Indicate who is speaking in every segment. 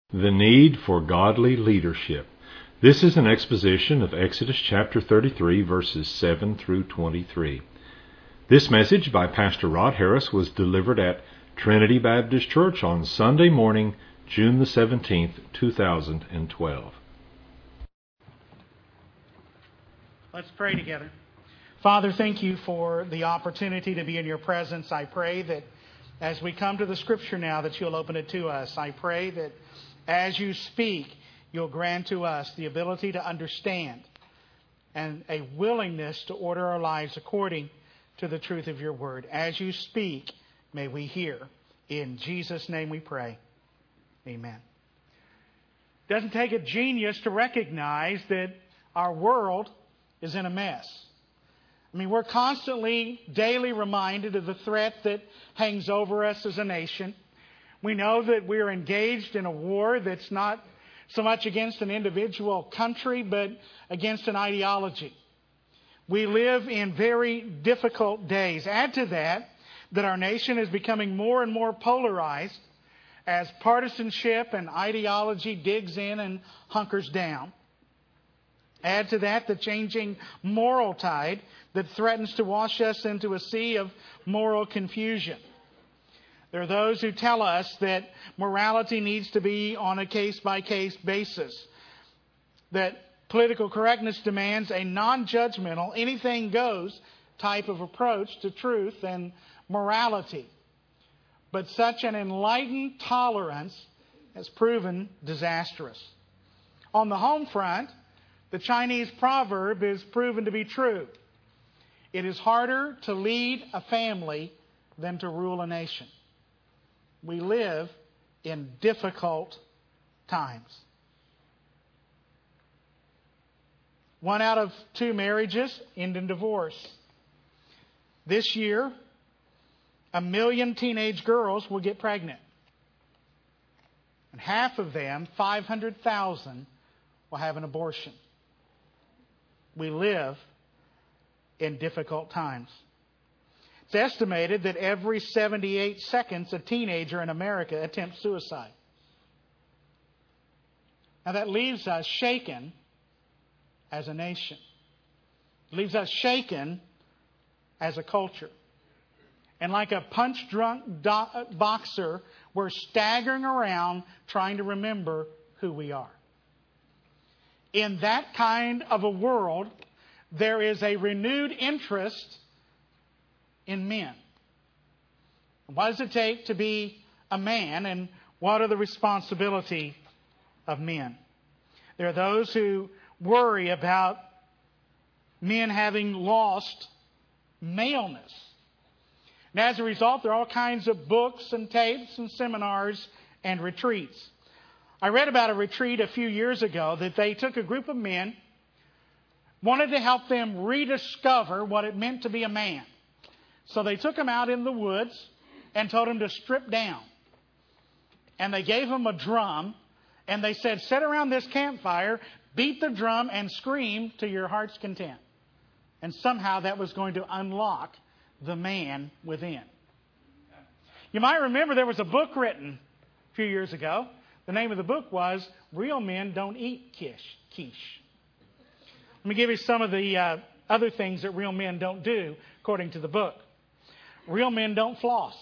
Speaker 1: The need for godly leadership. This is an exposition of Exodus chapter 33, verses 7 through 23. This message by Pastor Rod Harris was delivered at Trinity Baptist Church on Sunday morning, June the 17th, 2012.
Speaker 2: Let's pray together. Father, thank you for the opportunity to be in your presence. I pray that as we come to the Scripture now, that you'll open it to us. I pray that as you speak, you'll grant to us the ability to understand and a willingness to order our lives according to the truth of your word. As you speak, may we hear. In Jesus' name we pray. Amen. It doesn't take a genius to recognize that our world is in a mess. We're constantly, daily reminded of the threat that hangs over us as a nation. We know that we're engaged in a war that's not so much against an individual country, but against an ideology. We live in very difficult days. Add to that our nation is becoming more and more polarized as partisanship and ideology digs in and hunkers down. Add to that the changing moral tide that threatens to wash us into a sea of moral confusion. There are those who tell us that morality needs to be on a case-by-case basis, that political correctness demands a non-judgmental, anything-goes type of approach to truth and morality. But such an enlightened tolerance has proven disastrous. On the home front, the Chinese proverb is proven to be true. It is harder to lead a family than to rule a nation. We live in difficult times. 1 out of 2 marriages end in divorce. This year, 1 million teenage girls will get pregnant. And half of them, 500,000, will have an abortion. We live in difficult times. It's estimated that every 78 seconds a teenager in America attempts suicide. Now that leaves us shaken as a nation. It leaves us shaken as a culture. And like a punch-drunk boxer, we're staggering around trying to remember who we are. In that kind of a world, there is a renewed interest in men. What does it take to be a man, and what are the responsibilities of men? There are those who worry about men having lost maleness. And as a result, there are all kinds of books and tapes and seminars and retreats. I read about a retreat a few years ago that they took a group of men, wanted to help them rediscover what it meant to be a man. So they took them out in the woods and told them to strip down. And they gave them a drum and they said, sit around this campfire, beat the drum and scream to your heart's content. And somehow that was going to unlock the man within. You might remember there was a book written a few years ago. The name of the book was Real Men Don't Eat Quiche. Let me give you some of the other things that real men don't do, according to the book. Real men don't floss.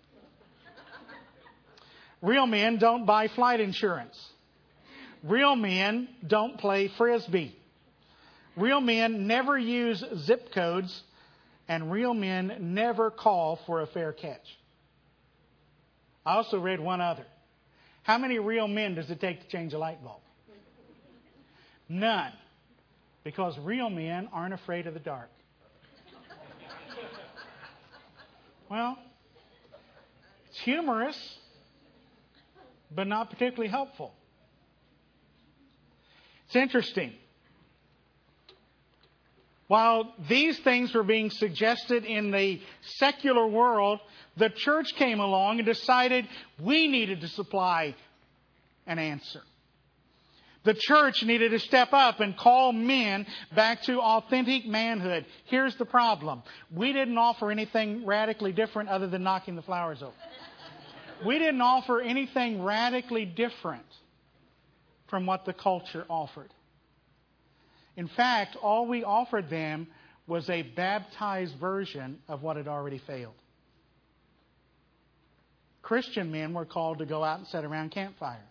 Speaker 2: Real men don't buy flight insurance. Real men don't play Frisbee. Real men never use zip codes. And real men never call for a fair catch. I also read one other. How many real men does it take to change a light bulb? None. Because real men aren't afraid of the dark. Well, it's humorous, but not particularly helpful. It's interesting. While these things were being suggested in the secular world, the church came along and decided we needed to supply an answer. The church needed to step up and call men back to authentic manhood. Here's the problem. We didn't offer anything radically different other than knocking the flowers over. We didn't offer anything radically different. from what the culture offered. In fact, all we offered them was a baptized version of what had already failed. Christian men were called to go out and sit around campfires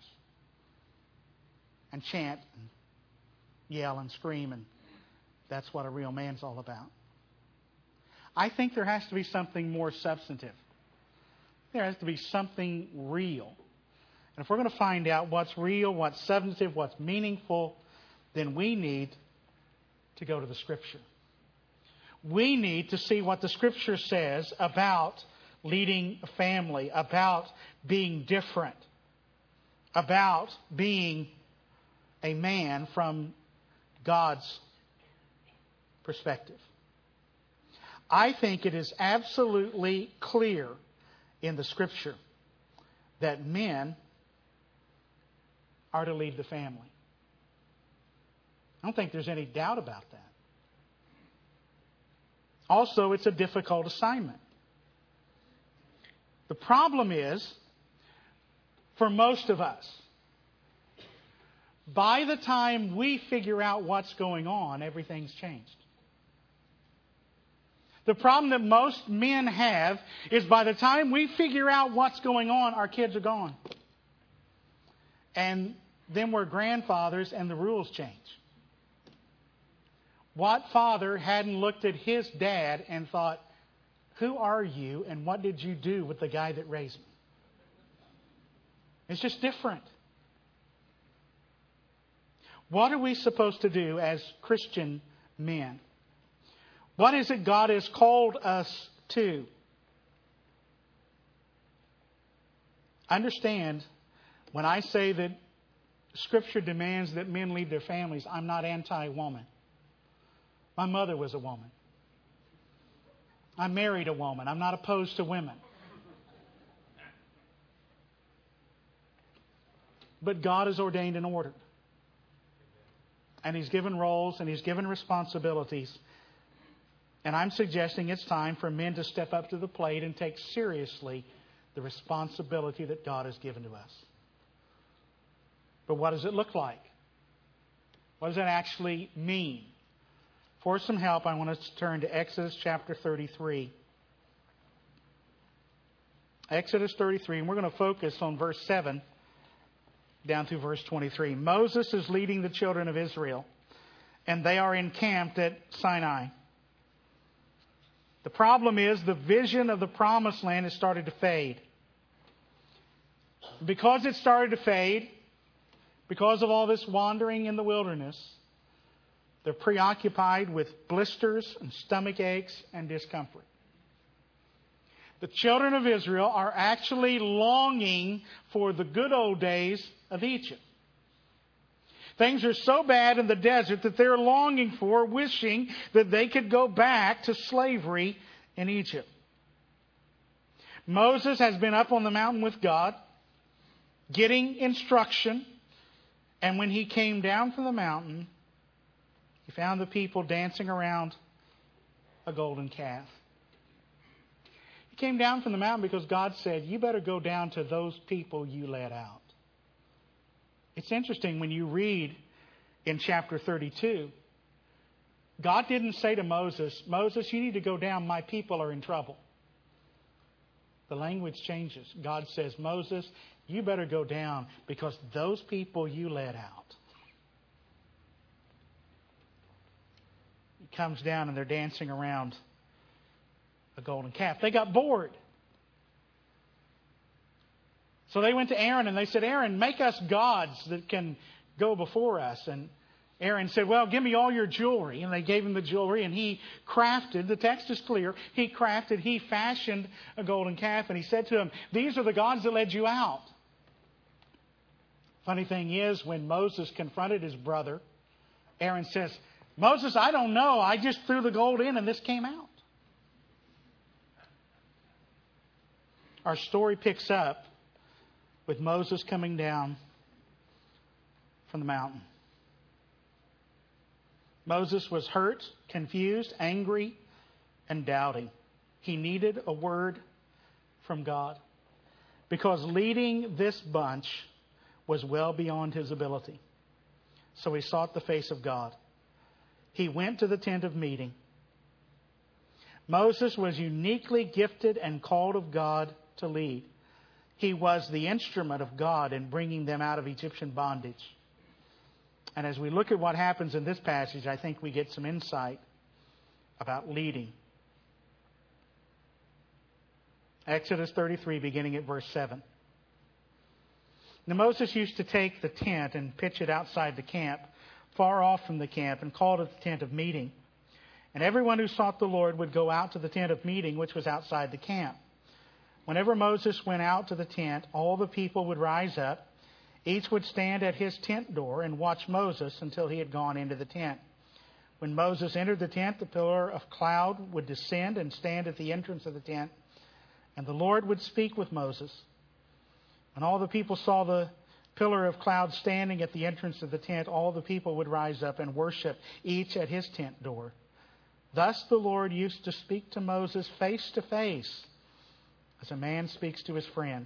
Speaker 2: and chant and yell and scream, and that's what a real man's all about. I think there has to be something more substantive. There has to be something real. And if we're going to find out what's real, what's substantive, what's meaningful, then we need to go to the Scripture. We need to see what the Scripture says about leading a family, about being different, about being a man from God's perspective. I think it is absolutely clear in the Scripture that men are to lead the family. I don't think there's any doubt about that. Also, it's a difficult assignment. The problem is, for most of us, by the time we figure out what's going on, everything's changed. The problem that most men have is by the time we figure out what's going on, our kids are gone. And then we're grandfathers and the rules change. What father hadn't looked at his dad and thought, who are you and what did you do with the guy that raised me? It's just different. What are we supposed to do as Christian men? What is it God has called us to? Understand, when I say that Scripture demands that men lead their families, I'm not anti-woman. My mother was a woman. I married a woman. I'm not opposed to women. But God has ordained an order. And He's given roles and He's given responsibilities. And I'm suggesting it's time for men to step up to the plate and take seriously the responsibility that God has given to us. But what does it look like? What does that actually mean? For some help, I want us to turn to Exodus chapter 33. Exodus 33, and we're going to focus on verse 7 down through verse 23. Moses is leading the children of Israel, and they are encamped at Sinai. The problem is the vision of the promised land has started to fade. Because it started to fade, because of all this wandering in the wilderness, they're preoccupied with blisters and stomach aches and discomfort. The children of Israel are actually longing for the good old days of Egypt. Things are so bad in the desert that they're longing for, wishing that they could go back to slavery in Egypt. Moses has been up on the mountain with God, getting instruction, and when he came down from the mountain, he found the people dancing around a golden calf. He came down from the mountain because God said, you better go down to those people you led out. It's interesting when you read in chapter 32, God didn't say to Moses, Moses, you need to go down, my people are in trouble. The language changes. God says, Moses, you better go down because those people you led out. He comes down and they're dancing around a golden calf. They got bored. So they went to Aaron and they said, Aaron, make us gods that can go before us. And Aaron said, well, give me all your jewelry. And they gave him the jewelry and he crafted, the text is clear, he fashioned a golden calf and he said to him, these are the gods that led you out. Funny thing is, when Moses confronted his brother, Aaron says, Moses, I don't know. I just threw the gold in and this came out. Our story picks up with Moses coming down from the mountain. Moses was hurt, confused, angry, and doubting. He needed a word from God because leading this bunch was well beyond his ability. So he sought the face of God. He went to the tent of meeting. Moses was uniquely gifted and called of God to lead. He was the instrument of God in bringing them out of Egyptian bondage. And as we look at what happens in this passage, I think we get some insight about leading. Exodus 33, beginning at verse 7. Now Moses used to take the tent and pitch it outside the camp, far off from the camp, and called it the tent of meeting. And everyone who sought the Lord would go out to the tent of meeting, which was outside the camp. Whenever Moses went out to the tent, all the people would rise up. Each would stand at his tent door and watch Moses until he had gone into the tent. When Moses entered the tent, the pillar of cloud would descend and stand at the entrance of the tent, and the Lord would speak with Moses. When all the people saw the pillar of cloud standing at the entrance of the tent, all the people would rise up and worship, each at his tent door. Thus the Lord used to speak to Moses face to face, as a man speaks to his friend.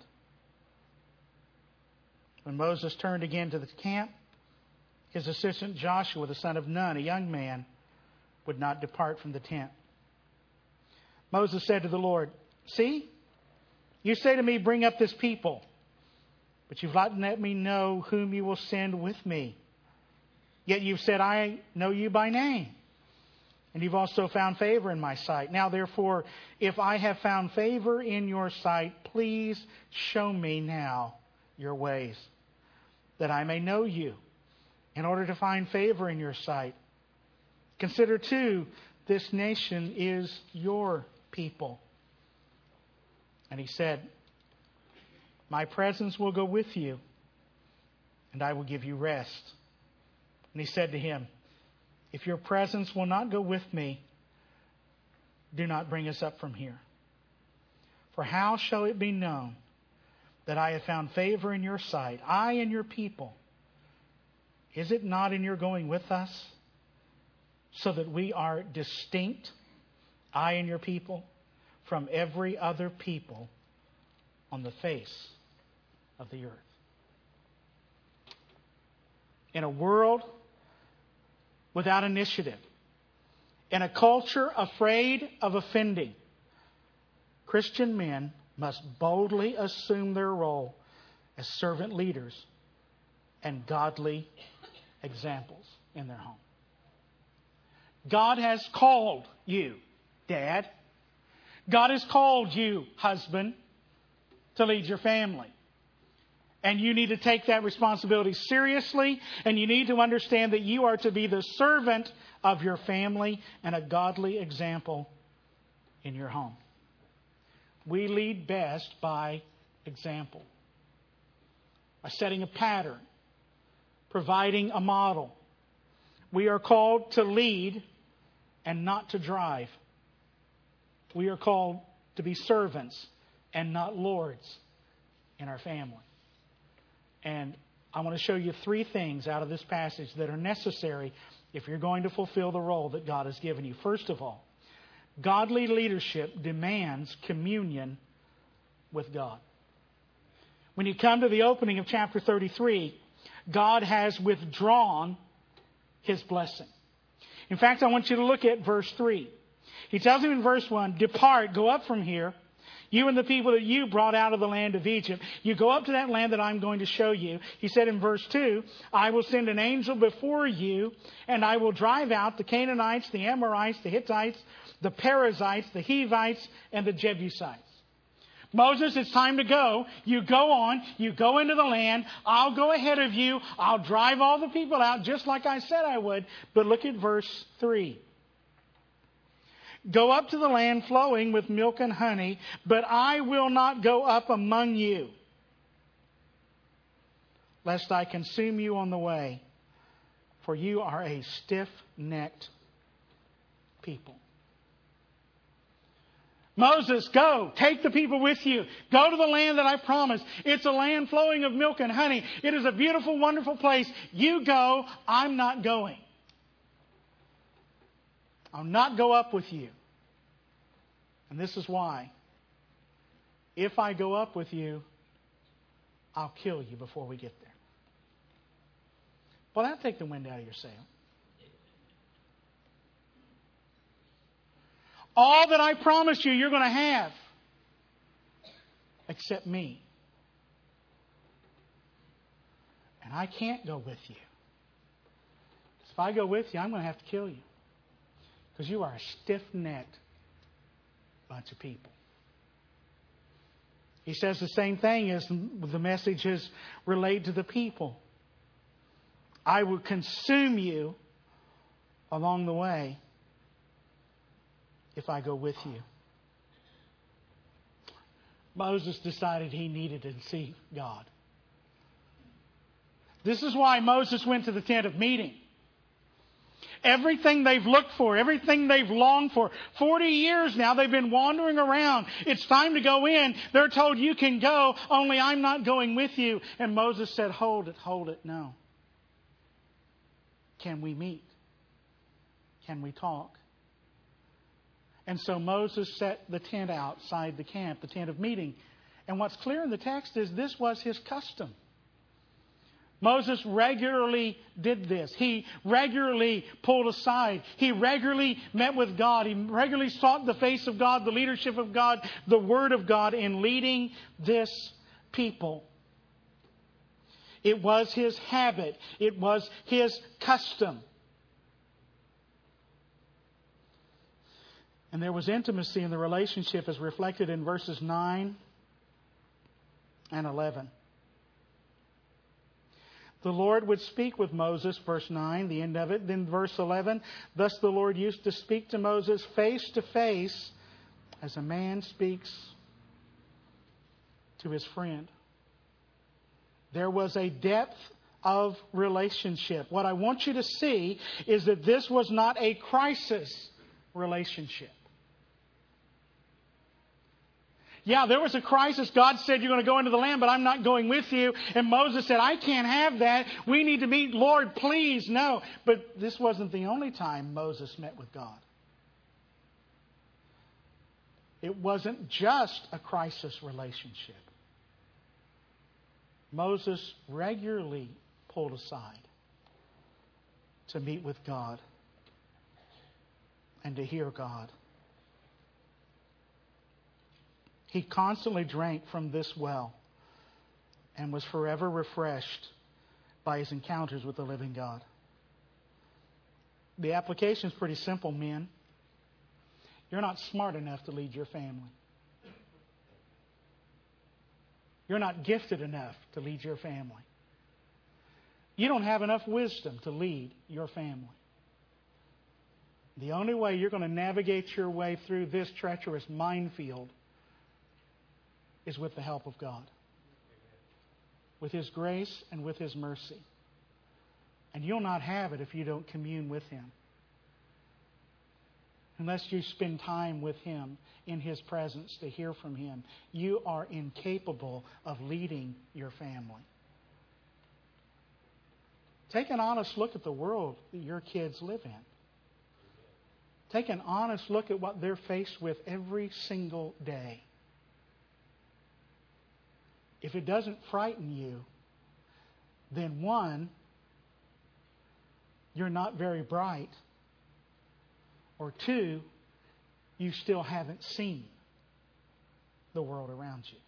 Speaker 2: When Moses turned again to the camp, his assistant Joshua, the son of Nun, a young man, would not depart from the tent. Moses said to the Lord, "See, you say to me, bring up this people, but you've not let me know whom you will send with me. Yet you've said, I know you by name, and you've also found favor in my sight. Now, therefore, if I have found favor in your sight, please show me now your ways, that I may know you, in order to find favor in your sight. Consider, too, this nation is your people." And he said, "My presence will go with you, and I will give you rest." And he said to him, "If your presence will not go with me, do not bring us up from here. For how shall it be known that I have found favor in your sight, I and your people? Is it not in your going with us, so that we are distinct, I and your people, from every other people on the face of the earth?" In a world without initiative, in a culture afraid of offending, Christian men must boldly assume their role as servant leaders and godly examples in their home. God has called you, Dad. God has called you, husband, to lead your family. And you need to take that responsibility seriously, and you need to understand that you are to be the servant of your family and a godly example in your home. We lead best by example, by setting a pattern, providing a model. We are called to lead and not to drive. We are called to be servants and not lords in our family. And I want to show you 3 things out of this passage that are necessary if you're going to fulfill the role that God has given you. First of all, godly leadership demands communion with God. When you come to the opening of chapter 33, God has withdrawn His blessing. In fact, I want you to look at verse 3. He tells him in verse 1, "Depart, go up from here, you and the people that you brought out of the land of Egypt. You go up to that land that I'm going to show you." He said in verse 2, "I will send an angel before you, and I will drive out the Canaanites, the Amorites, the Hittites, the Perizzites, the Hivites, and the Jebusites." Moses, it's time to go. You go on. You go into the land. I'll go ahead of you. I'll drive all the people out just like I said I would. But look at verse 3. "Go up to the land flowing with milk and honey, but I will not go up among you, lest I consume you on the way, for you are a stiff-necked people." Moses, go. Take the people with you. Go to the land that I promised. It's a land flowing of milk and honey. It is a beautiful, wonderful place. You go. I'm not going. I'll not go up with you. And this is why. If I go up with you, I'll kill you before we get there. Well, that'll take the wind out of your sail. All that I promised you, you're going to have. Except me. And I can't go with you. If I go with you, I'm going to have to kill you. Because you are a stiff-necked bunch of people. He says the same thing as the message is relayed to the people. I will consume you along the way if I go with you. Moses decided he needed to see God. This is why Moses went to the tent of meeting. Everything they've looked for, everything they've longed for. 40 years now they've been wandering around. It's time to go in. They're told you can go, only I'm not going with you. And Moses said, hold it, no. Can we meet? Can we talk? And so Moses set the tent outside the camp, the tent of meeting. And what's clear in the text is this was his custom. Moses regularly did this. He regularly pulled aside. He regularly met with God. He regularly sought the face of God, the leadership of God, the Word of God in leading this people. It was his habit. It was his custom. And there was intimacy in the relationship as reflected in verses 9 and 11. The Lord would speak with Moses, verse 9, the end of it. Then verse 11, thus the Lord used to speak to Moses face to face as a man speaks to his friend. There was a depth of relationship. What I want you to see is that this was not a crisis relationship. Yeah, there was a crisis. God said, you're going to go into the land, but I'm not going with you. And Moses said, I can't have that. We need to meet. Lord, please, no. But this wasn't the only time Moses met with God. It wasn't just a crisis relationship. Moses regularly pulled aside to meet with God and to hear God. He constantly drank from this well and was forever refreshed by his encounters with the living God. The application is pretty simple, men. You're not smart enough to lead your family. You're not gifted enough to lead your family. You don't have enough wisdom to lead your family. The only way you're going to navigate your way through this treacherous minefield is with the help of God. With His grace and with His mercy. And you'll not have it if you don't commune with Him. Unless you spend time with Him in His presence to hear from Him, you are incapable of leading your family. Take an honest look at the world that your kids live in. Take an honest look at what they're faced with every single day. If it doesn't frighten you, then one, you're not very bright. Or two, you still haven't seen the world around you.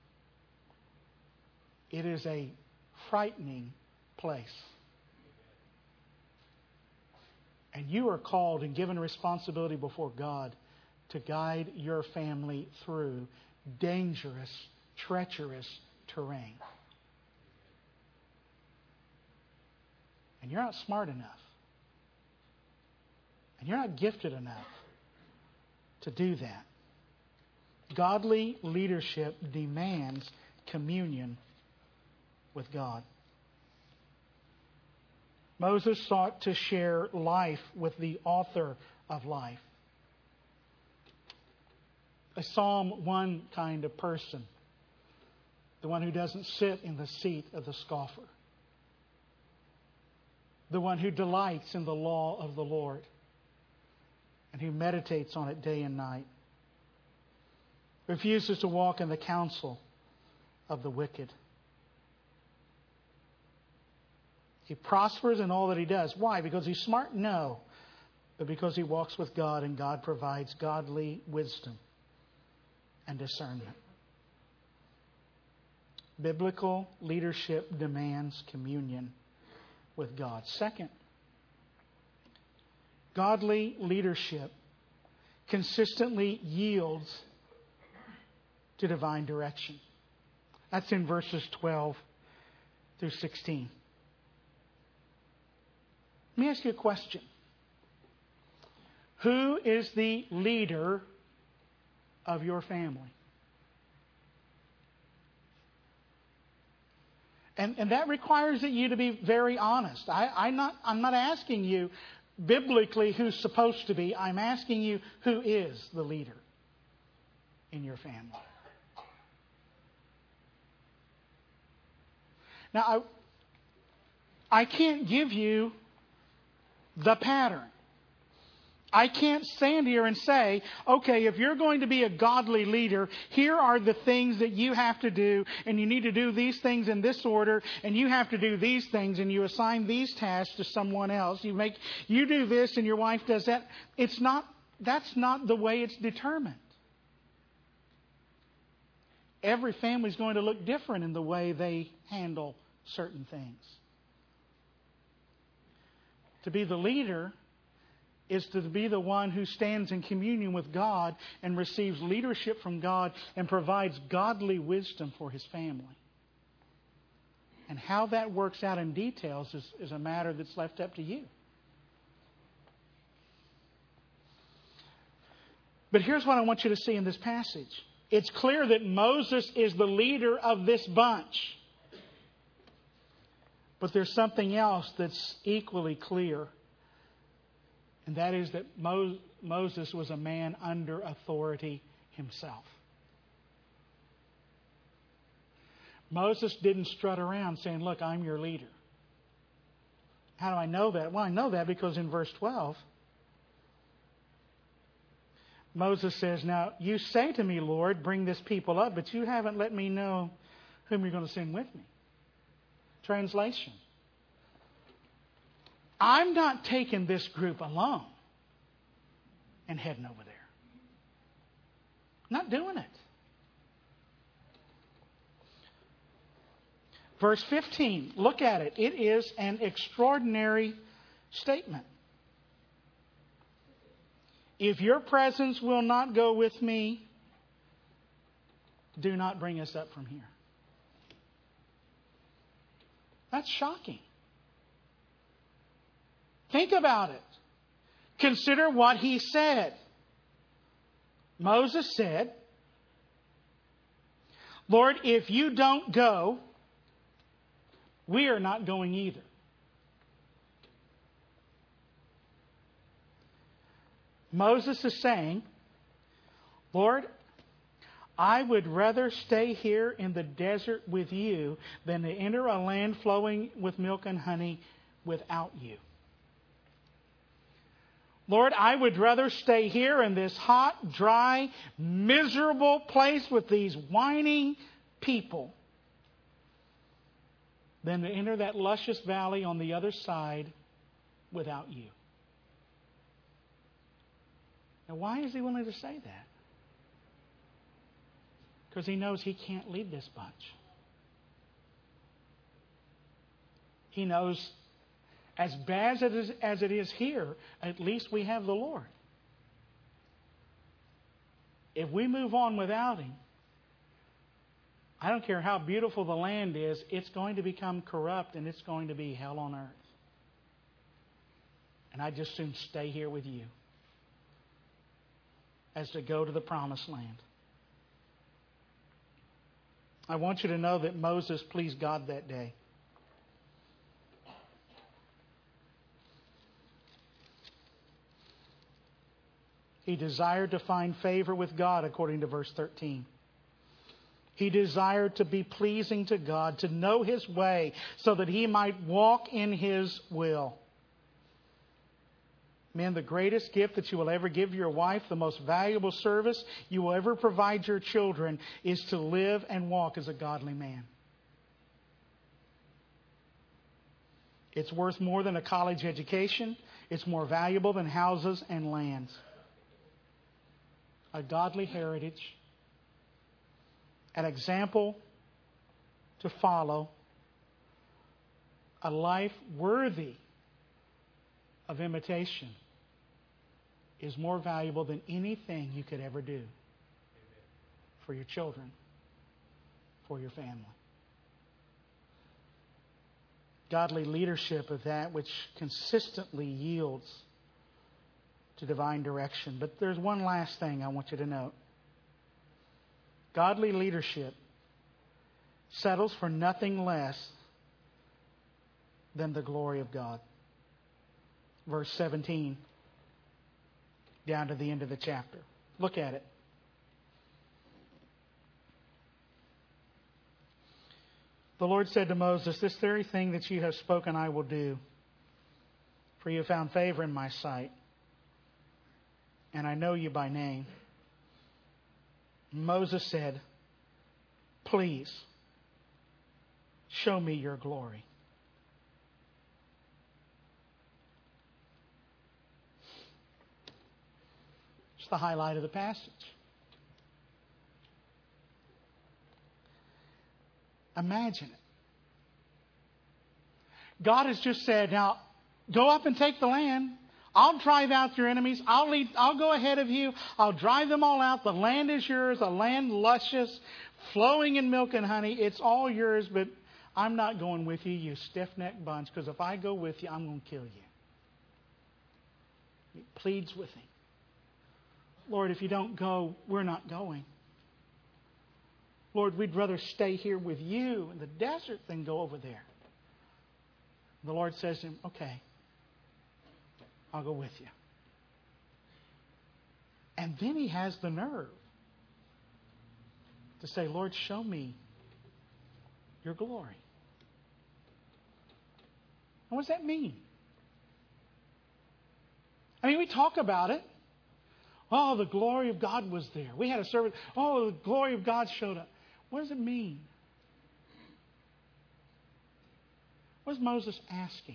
Speaker 2: It is a frightening place. And you are called and given responsibility before God to guide your family through dangerous, treacherous terrain. And you're not smart enough. And you're not gifted enough to do that. Godly leadership demands communion with God. Moses sought to share life with the author of life. A Psalm 1 kind of person. The one who doesn't sit in the seat of the scoffer. The one who delights in the law of the Lord. And who meditates on it day and night. Refuses to walk in the counsel of the wicked. He prospers in all that he does. Why? Because he's smart? No. But because he walks with God and God provides godly wisdom and discernment. Biblical leadership demands communion with God. Second, godly leadership consistently yields to divine direction. That's in verses 12 through 16. Let me ask you a question. Who is the leader of your family? And that requires that you to be very honest. I'm not asking you biblically who's supposed to be. I'm asking you who is the leader in your family. Now, I can't give you the pattern. I can't stand here and say, okay, if you're going to be a godly leader, here are the things that you have to do, and you need to do these things in this order, and you have to do these things, and you assign these tasks to someone else. You do this, and your wife does that. That's not the way it's determined. Every family is going to look different in the way they handle certain things. To be the leader is to be the one who stands in communion with God and receives leadership from God and provides godly wisdom for his family. And how that works out in details is a matter that's left up to you. But here's what I want you to see in this passage. It's clear that Moses is the leader of this bunch. But there's something else that's equally clear. And that is that Moses was a man under authority himself. Moses didn't strut around saying, look, I'm your leader. How do I know that? Well, I know that because in verse 12, Moses says, now, you say to me, Lord, bring this people up, but you haven't let me know whom you're going to send with me. Translation. I'm not taking this group alone and heading over there. Not doing it. Verse 15, look at it. It is an extraordinary statement. If your presence will not go with me, do not bring us up from here. That's shocking. Think about it. Consider what he said. Moses said, Lord, if you don't go, we are not going either. Moses is saying, Lord, I would rather stay here in the desert with you than to enter a land flowing with milk and honey without you. Lord, I would rather stay here in this hot, dry, miserable place with these whining people than to enter that luscious valley on the other side without you. Now, why is he willing to say that? Because he knows he can't lead this bunch. He knows, as bad as it is here, at least we have the Lord. If we move on without Him, I don't care how beautiful the land is, it's going to become corrupt and it's going to be hell on earth. And I'd just soon stay here with you as to go to the promised land. I want you to know that Moses pleased God that day. He desired to find favor with God, according to verse 13. He desired to be pleasing to God, to know His way, so that he might walk in His will. Men, the greatest gift that you will ever give your wife, the most valuable service you will ever provide your children, is to live and walk as a godly man. It's worth more than a college education. It's more valuable than houses and lands. A godly heritage, an example to follow, a life worthy of imitation is more valuable than anything you could ever do for your children, for your family. Godly leadership of that which consistently yields to divine direction. But there's one last thing I want you to note. Godly leadership settles for nothing less than the glory of God. Verse 17, down to the end of the chapter. Look at it. The Lord said to Moses, "This very thing that you have spoken I will do, for you have found favor in my sight, and I know you by name." Moses said, "Please, show me your glory." It's the highlight of the passage. Imagine it. God has just said, now, go up and take the land. I'll drive out your enemies. I'll go ahead of you. I'll drive them all out. The land is yours, a land luscious, flowing in milk and honey. It's all yours, but I'm not going with you, you stiff-necked bunch, because if I go with you, I'm going to kill you. He pleads with him. Lord, if you don't go, we're not going. Lord, we'd rather stay here with you in the desert than go over there. The Lord says to him, "Okay, I'll go with you." And then he has the nerve to say, "Lord, show me your glory." And what does that mean? I mean, we talk about it. Oh, the glory of God was there. We had a service. Oh, the glory of God showed up. What does it mean? What is Moses asking?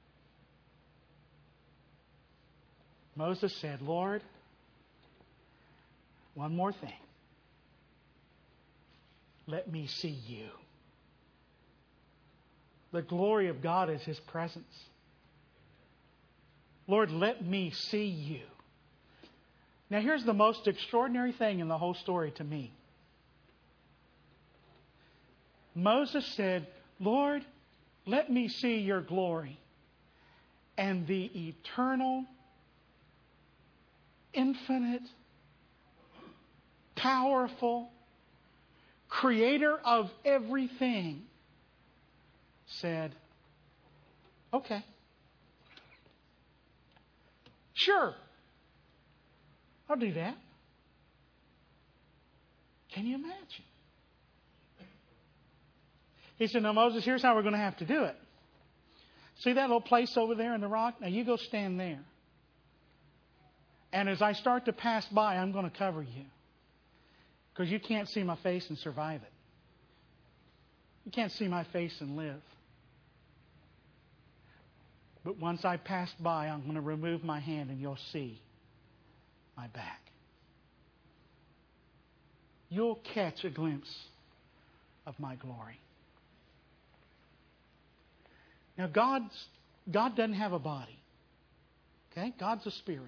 Speaker 2: Moses said, "Lord, one more thing. Let me see you." The glory of God is His presence. Lord, let me see you. Now here's the most extraordinary thing in the whole story to me. Moses said, "Lord, let me see your glory." And the eternal, infinite, powerful, creator of everything said, "Okay. Sure. I'll do that." Can you imagine? He said, "Now, Moses, here's how we're going to have to do it. See that little place over there in the rock? Now, you go stand there. And as I start to pass by, I'm going to cover you. Because you can't see my face and survive it. You can't see my face and live. But once I pass by, I'm going to remove my hand and you'll see my back. You'll catch a glimpse of my glory." Now, God doesn't have a body. Okay? God's a spirit.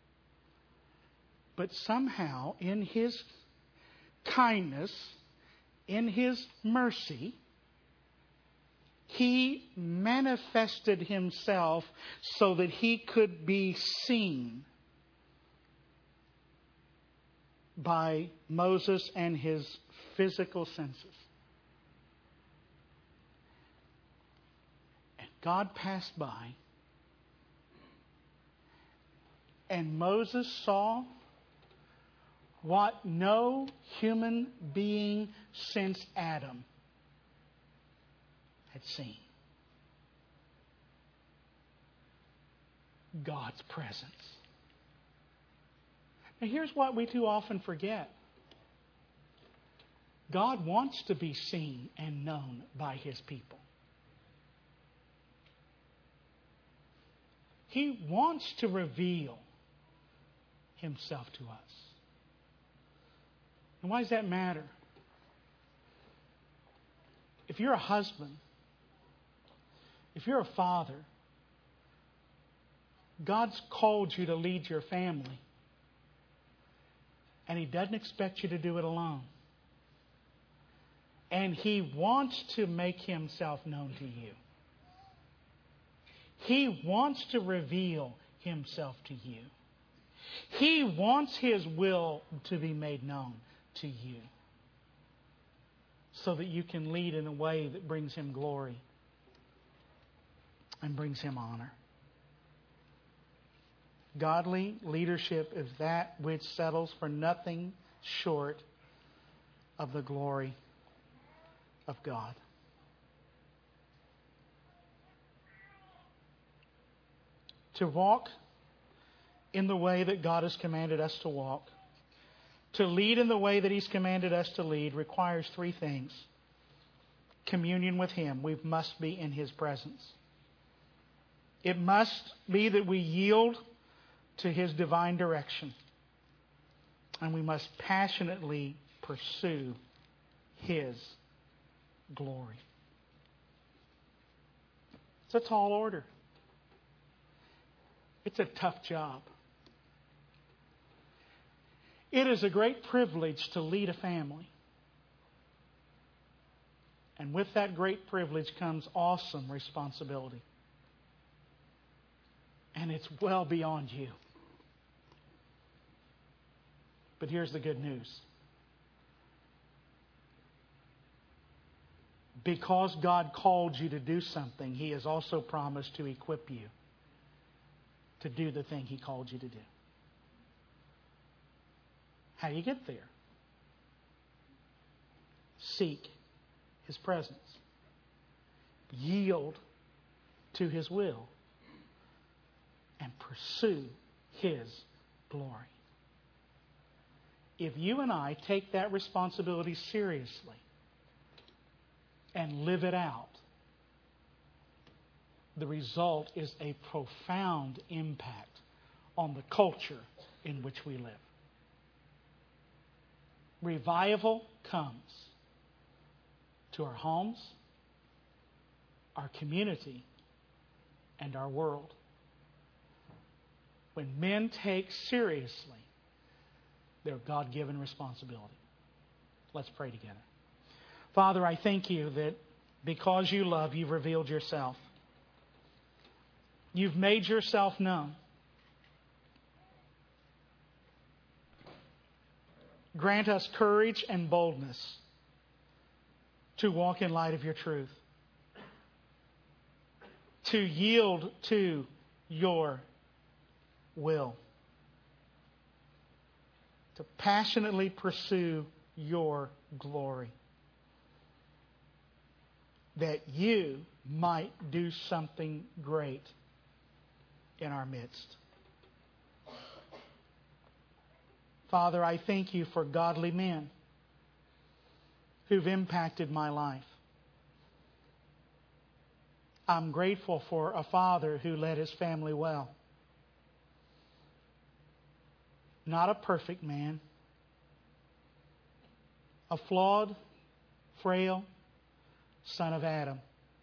Speaker 2: But somehow, in His kindness, in His mercy, He manifested Himself so that He could be seen by Moses and his physical senses. And God passed by, and Moses saw what no human being since Adam had seen. God's presence. Now here's what we too often forget. God wants to be seen and known by His people. He wants to reveal Himself to us. And why does that matter? If you're a husband, if you're a father, God's called you to lead your family. And He doesn't expect you to do it alone. And He wants to make Himself known to you. He wants to reveal Himself to you. He wants His will to be made known to you, so that you can lead in a way that brings Him glory and brings Him honor. Godly leadership is that which settles for nothing short of the glory of God. To walk in the way that God has commanded us to walk, to lead in the way that He's commanded us to lead, requires three things. Communion with Him. We must be in His presence. It must be that we yield to His divine direction. And we must passionately pursue His glory. It's a tall order. It's a tough job. It is a great privilege to lead a family. And with that great privilege comes awesome responsibility. And it's well beyond you. But here's the good news. Because God called you to do something, He has also promised to equip you to do the thing He called you to do. How do you get there? Seek His presence. Yield to His will. And pursue His glory. If you and I take that responsibility seriously and live it out, the result is a profound impact on the culture in which we live. Revival comes to our homes, our community, and our world when men take seriously their God-given responsibility. Let's pray together. Father, I thank You that because You love, You've revealed Yourself. You've made Yourself known. Grant us courage and boldness to walk in light of Your truth, to yield to Your will, to passionately pursue Your glory, that You might do something great in our midst. Father, I thank You for godly men who've impacted my life. I'm grateful for a father who led his family well. Not a perfect man. A flawed, frail son of Adam.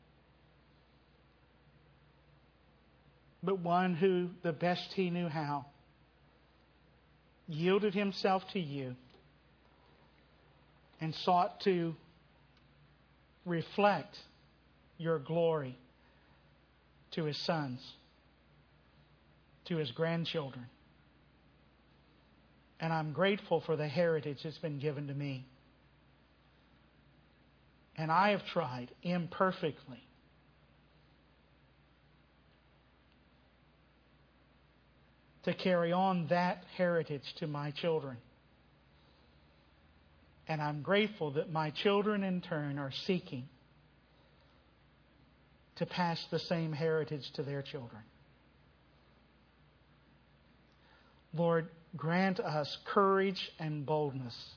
Speaker 2: But one who, the best he knew how, yielded himself to You and sought to reflect Your glory to his sons, to his grandchildren. And I'm grateful for the heritage that's been given to me. And I have tried imperfectly to carry on that heritage to my children. And I'm grateful that my children in turn are seeking to pass the same heritage to their children. Lord, grant us courage and boldness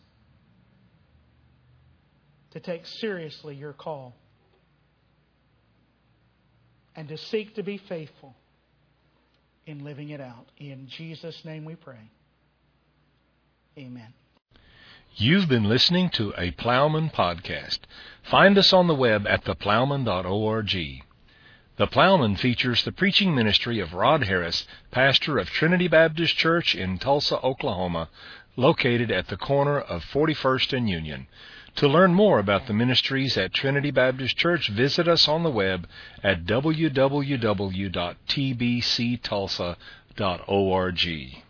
Speaker 2: to take seriously Your call and to seek to be faithful in living it out. In Jesus' name we pray. Amen.
Speaker 1: You've been listening to a Plowman podcast. Find us on the web at theplowman.org. The Plowman features the preaching ministry of Rod Harris, pastor of Trinity Baptist Church in Tulsa, Oklahoma, located at the corner of 41st and Union. To learn more about the ministries at Trinity Baptist Church, visit us on the web at www.tbctulsa.org.